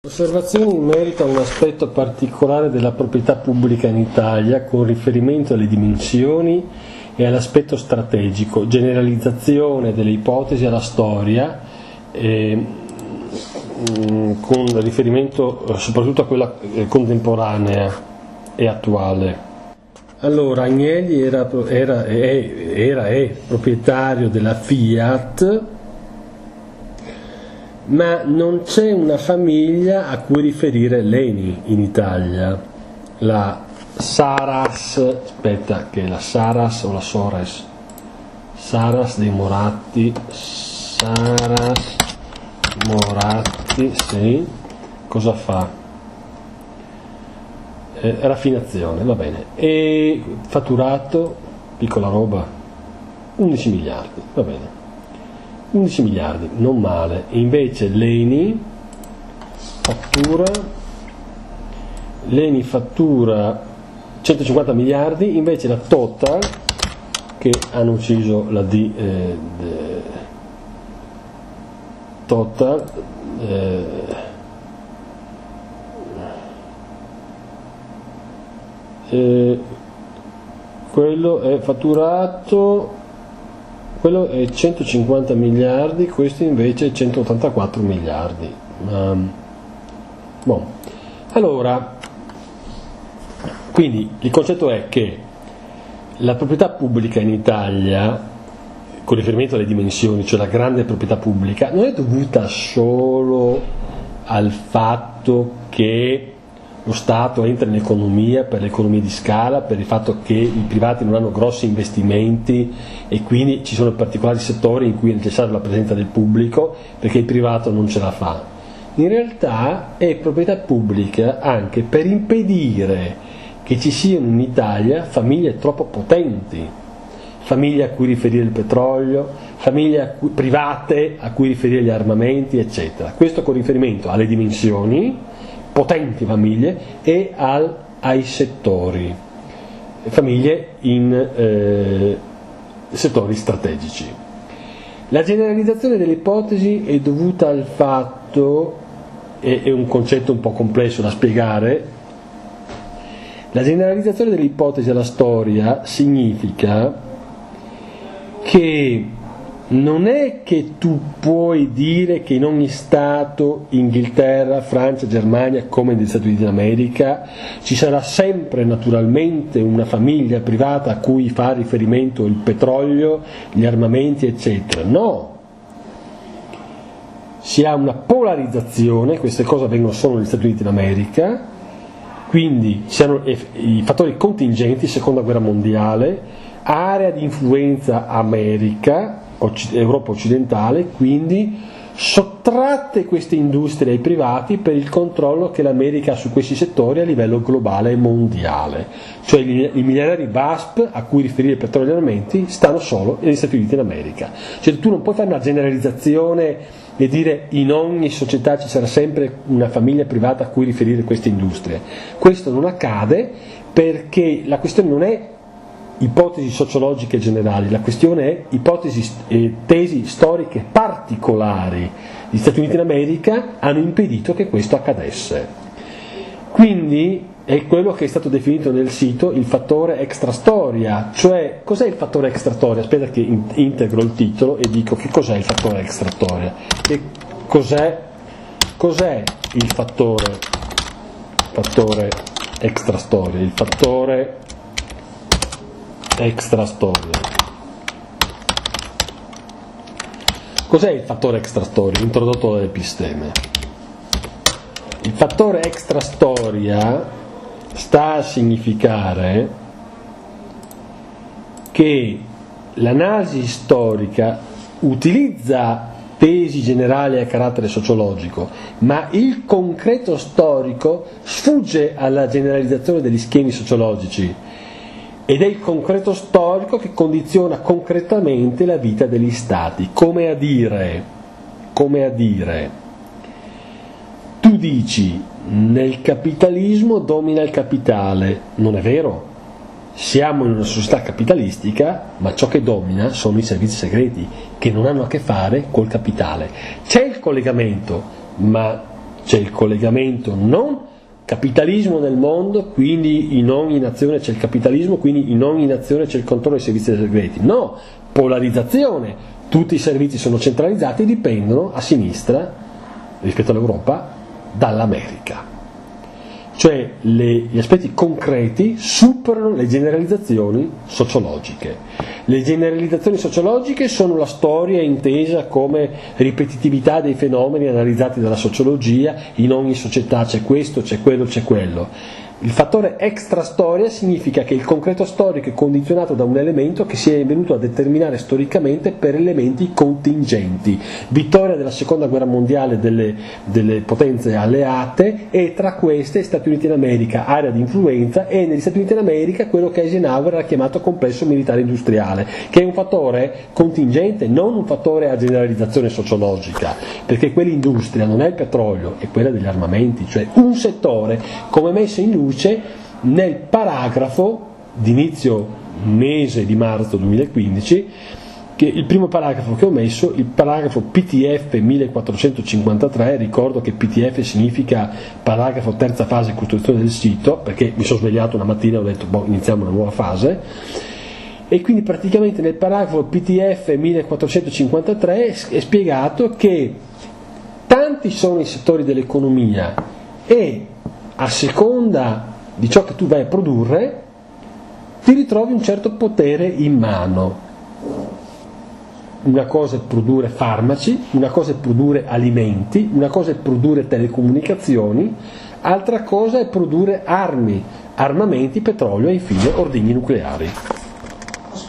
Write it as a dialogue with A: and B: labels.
A: Osservazioni in merito a un aspetto particolare della proprietà pubblica in Italia con riferimento alle dimensioni e all'aspetto strategico, generalizzazione delle ipotesi alla storia con riferimento soprattutto a quella contemporanea e attuale. Allora, Agnelli è proprietario della Fiat, ma non c'è una famiglia a cui riferire l'ENI in Italia. La Saras, aspetta, che è la Saras o la Sores? Saras dei Moratti, Saras Moratti, sì. Cosa fa? Raffinazione, va bene. E fatturato, piccola roba, 11 miliardi, va bene. 11 miliardi, non male. Invece l'ENI fattura 150 miliardi, invece la Total, che hanno ucciso la Total, quello è fatturato, quello è 150 miliardi, questo invece è 184 miliardi. Bon. Allora, quindi il concetto è che la proprietà pubblica in Italia, con riferimento alle dimensioni, cioè la grande proprietà pubblica, non è dovuta solo al fatto che lo Stato entra in economia per le economie di scala, per il fatto che i privati non hanno grossi investimenti e quindi ci sono particolari settori in cui è necessaria la presenza del pubblico perché il privato non ce la fa. In realtà è proprietà pubblica anche per impedire che ci siano in Italia famiglie troppo potenti, famiglie a cui riferire il petrolio, famiglie private a cui riferire gli armamenti, eccetera. Questo con riferimento alle dimensioni, potenti famiglie, e ai settori, famiglie in settori strategici. La generalizzazione delle ipotesi è dovuta al fatto, è un concetto un po' complesso da spiegare, la generalizzazione delle ipotesi alla storia significa che non è che tu puoi dire che in ogni Stato, Inghilterra, Francia, Germania, come negli Stati Uniti d'America, ci sarà sempre naturalmente una famiglia privata a cui fa riferimento il petrolio, gli armamenti, eccetera. No! Si ha una polarizzazione, queste cose avvengono solo negli Stati Uniti d'America, quindi si hanno i fattori contingenti, seconda guerra mondiale, area di influenza America, Europa occidentale, quindi sottratte queste industrie ai privati per il controllo che l'America ha su questi settori a livello globale e mondiale. Cioè i miliardari BASF a cui riferire il petrolio e gli armamenti stanno solo negli Stati Uniti d'America. Cioè tu non puoi fare una generalizzazione e dire in ogni società ci sarà sempre una famiglia privata a cui riferire queste industrie. Questo non accade perché la questione non è ipotesi sociologiche generali, la questione è ipotesi e tesi storiche particolari. Gli Stati Uniti d'America hanno impedito che questo accadesse. Quindi è quello che è stato definito nel sito il fattore extrastoria. Cioè, cos'è il fattore extrastoria? Aspetta che integro il titolo e dico che cos'è il fattore extrastoria. Che cos'è il fattore extrastoria? Il fattore extrastoria. Cos'è il fattore extrastoria introdotto dall'episteme? Il fattore extrastoria sta a significare che l'analisi storica utilizza tesi generali a carattere sociologico, ma il concreto storico sfugge alla generalizzazione degli schemi sociologici. Ed è il concreto storico che condiziona concretamente la vita degli stati, come a dire, tu dici nel capitalismo domina il capitale, non è vero, siamo in una società capitalistica, ma ciò che domina sono i servizi segreti, che non hanno a che fare col capitale. C'è il collegamento, ma c'è il collegamento non capitalismo nel mondo, quindi in ogni nazione c'è il capitalismo, quindi in ogni nazione c'è il controllo dei servizi segreti. No, polarizzazione, tutti i servizi sono centralizzati e dipendono a sinistra, rispetto all'Europa, dall'America. Cioè gli aspetti concreti superano le generalizzazioni sociologiche. Le generalizzazioni sociologiche sono la storia intesa come ripetitività dei fenomeni analizzati dalla sociologia, in ogni società c'è questo, c'è quello, c'è quello. Il fattore extrastoria significa che il concreto storico è condizionato da un elemento che si è venuto a determinare storicamente per elementi contingenti. Vittoria della seconda guerra mondiale delle potenze alleate, e tra queste Stati Uniti d'America, area di influenza, e negli Stati Uniti d'America quello che Eisenhower ha chiamato complesso militare industriale, che è un fattore contingente, non un fattore a generalizzazione sociologica, perché quell'industria non è il petrolio, è quella degli armamenti, cioè un settore, come messo in luce nel paragrafo d'inizio mese di marzo 2015, che il primo paragrafo che ho messo, il paragrafo PTF 1453, ricordo che PTF significa paragrafo terza fase costruzione del sito, perché mi sono svegliato una mattina e ho detto iniziamo una nuova fase, e quindi praticamente nel paragrafo PTF 1453 è spiegato che tanti sono i settori dell'economia e a seconda di ciò che tu vai a produrre ti ritrovi un certo potere in mano. Una cosa è produrre farmaci, una cosa è produrre alimenti, una cosa è produrre telecomunicazioni, altra cosa è produrre armi, armamenti, petrolio e infine ordigni nucleari.